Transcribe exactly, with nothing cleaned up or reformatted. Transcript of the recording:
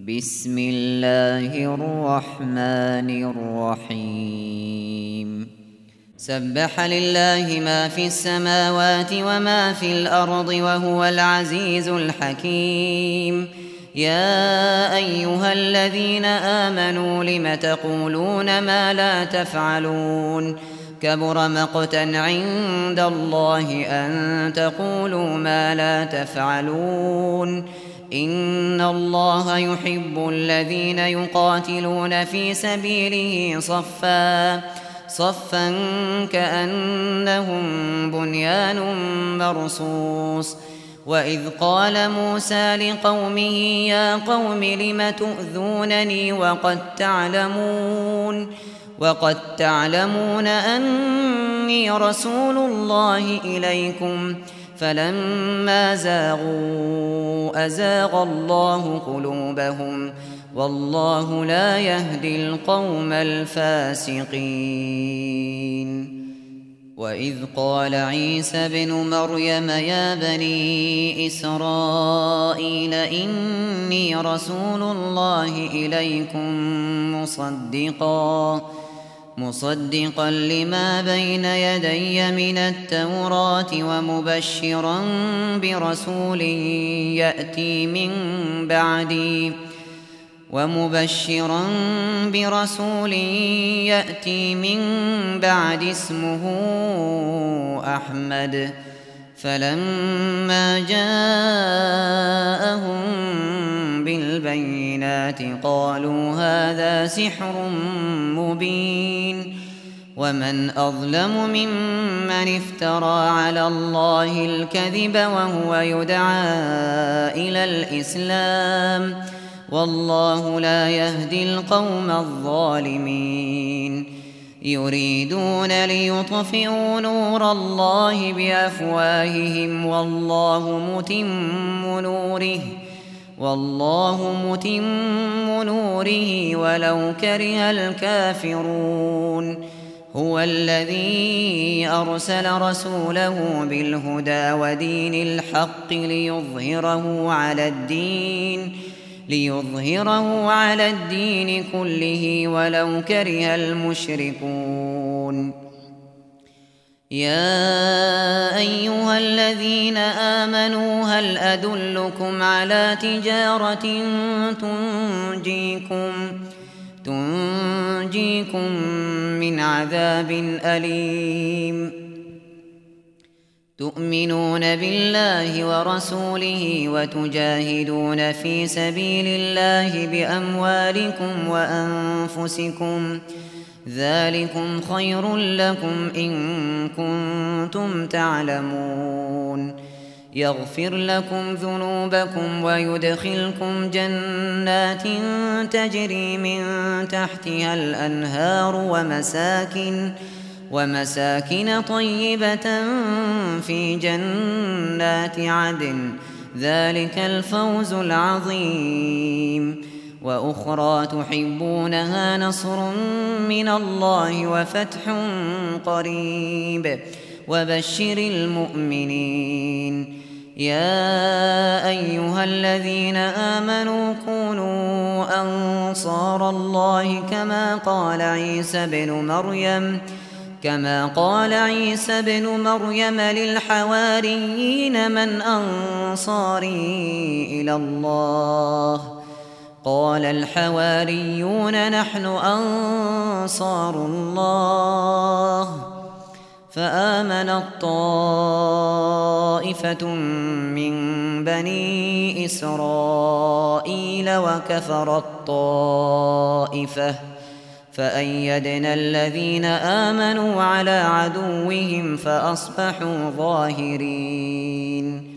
بسم الله الرحمن الرحيم سبح لله ما في السماوات وما في الأرض وهو العزيز الحكيم يا أيها الذين آمنوا لم تقولون ما لا تفعلون كبر مقتا عند الله أن تقولوا ما لا تفعلون إن الله يحب الذين يقاتلون في سبيله صفا صفا كأنهم بنيان مرصوص وإذ قال موسى لقومه يا قوم لم تؤذونني وقد تعلمون وقد تعلمون أني رسول الله إليكم فلما زاغوا أزاغ الله قلوبهم والله لا يهدي القوم الفاسقين وإذ قال عيسى بن مريم يا بني إسرائيل إني رسول الله إليكم مصدقا مصدقا لما بين يدي من التوراة ومبشرا برسول يأتي من بعدي ومبشرا برسول يأتي من بعد اسمه أحمد فلما جاءهم بالبينات قالوا هذا سحر مبين ومن أظلم ممن افترى على الله الكذب وهو يدعى إلى الإسلام والله لا يهدي القوم الظالمين يريدون ليطفئوا نور الله بأفواههم والله متم نوره والله متم نوره ولو كره الكافرون هو الذي أرسل رسوله بالهدى ودين الحق ليظهره على الدين ليظهره على الدين كله ولو كره المشركون يا أيها الذين آمنوا هل أدلكم على تجارة تنجيكم تنجيكم من عذاب أليم تؤمنون بالله ورسوله وتجاهدون في سبيل الله بأموالكم وأنفسكم ذلكم خير لكم إن كنتم تعلمون يغفر لكم ذنوبكم ويدخلكم جنات تجري من تحتها الأنهار ومساكن ومساكن طيبة في جنات عدن ذلك الفوز العظيم وأخرى تحبونها نصر من الله وفتح قريب وبشر المؤمنين يا أيها الذين آمنوا كونوا أنصار الله كما قال عيسى بن مريم كما قال عيسى بن مريم للحواريين من أنصاري إلى الله قال الحواريون نحن أنصار الله فآمنت طائفة من بني إسرائيل وكفرت طائفة فأيدنا الذين آمنوا على عدوهم فأصبحوا ظاهرين